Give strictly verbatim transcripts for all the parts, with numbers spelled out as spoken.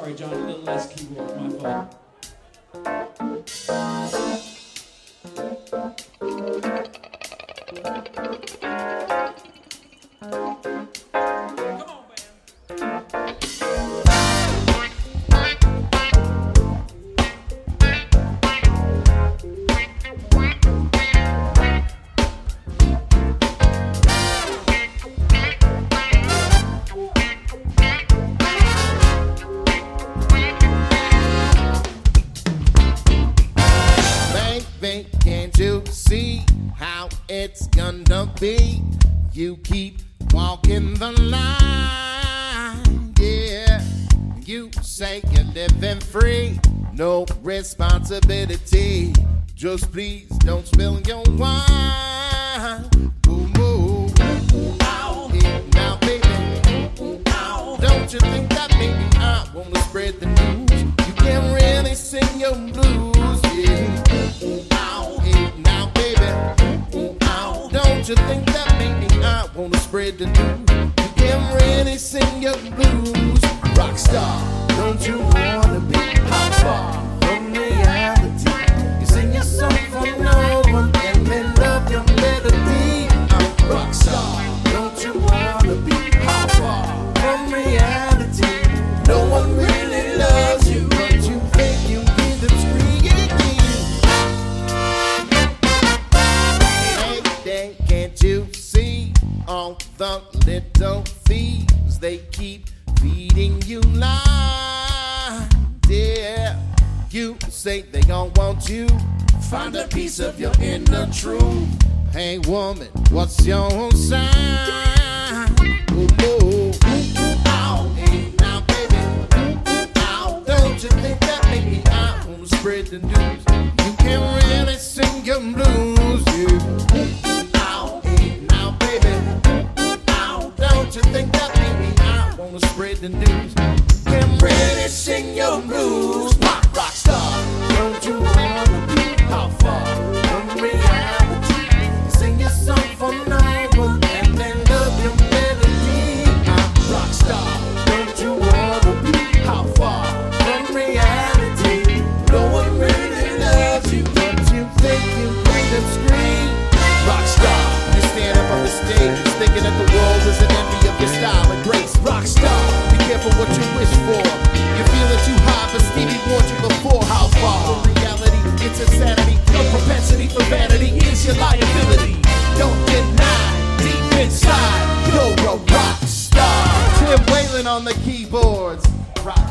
Sorry, John, a little less keyboard, my fault. Be you keep walking the line, yeah. You say you're living free, no responsibility. Just please don't spill your wine. Ooh, ooh, ow, yeah, now baby, ow. Don't you think that maybe I wanna spread the news? You can't really sing your blues, yeah. Ow, yeah, now baby. Don't you think that maybe I wanna spread the news? You can't really sing your blues. Rockstar, don't you wanna be how far from reality? You sing your song for no one and then love your melody. I'm rockstar, don't you wanna be how far from reality? No one really loves you, but you think you need them screaming. Hey, can't you see all the little thieves? They keep feeding you lies, yeah. You say they gon' want you, find a piece of your inner truth. Hey woman, what's your sign? Ooh, ooh, ow, hey, now baby, ow. Don't you think that maybe I wanna spread the news? You can't really sing your blues, yeah. Don't you think that maybe I wanna spread the news? Can really sing your blues, pop rock star. Don't you wanna be how far from reality? Sing your song for no one and then love your melody. I'm rock star. Don't you wanna be how far from reality? No one really loves you. Don't you think you make them scream? Rock star. You stand up on the stage, thinking that the world is an envy of your style and grace. Rockstar, be careful what you wish for. You're feeling too high, but Stevie warned you before. How far from reality? It's insanity. No propensity for vanity is your liability. Don't deny, deep inside, you're a rock star. Tim Whalen on the keyboards. Rock.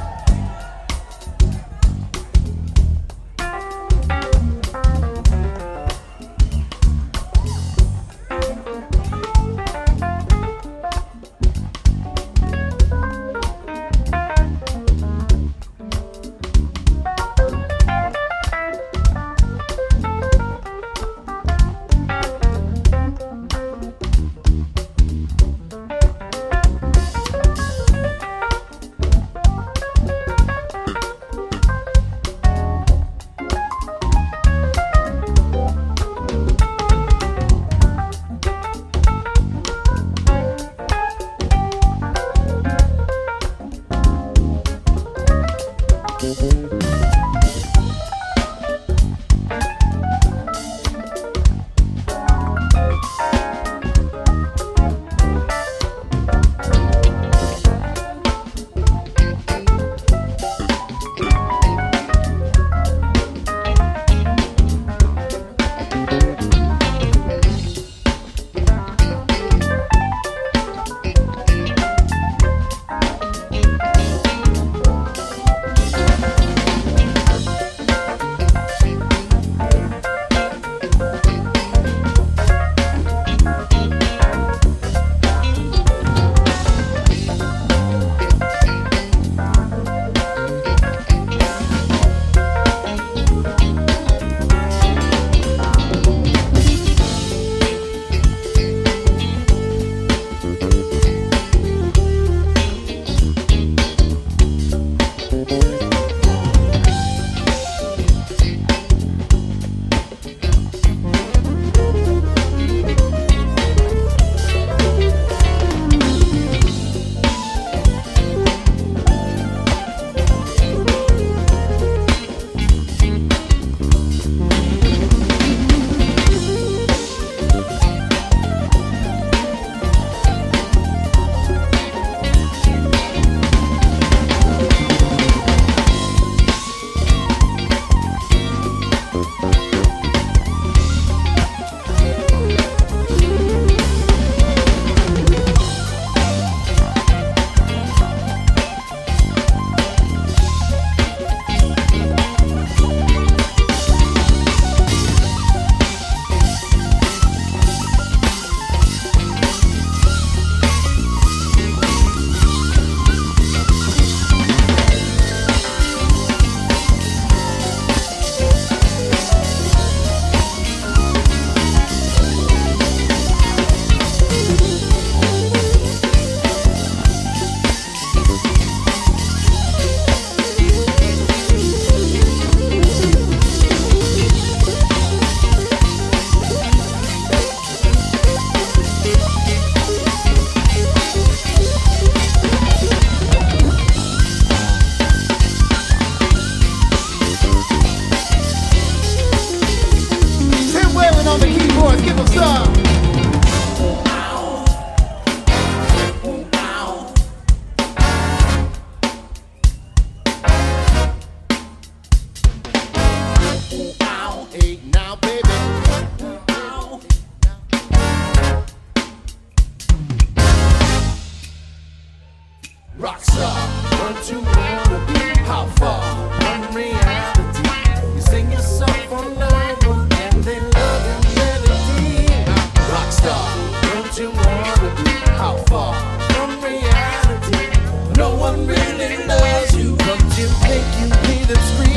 Tim Whalen on the keyboards, give him some. Hey, now, baby. Rockstar, don't you wanna be? How far from reality? You sing yourself on love and they love your melody. Rockstar, don't you wanna be? How far from reality? No one really loves you, but you think you need them scream.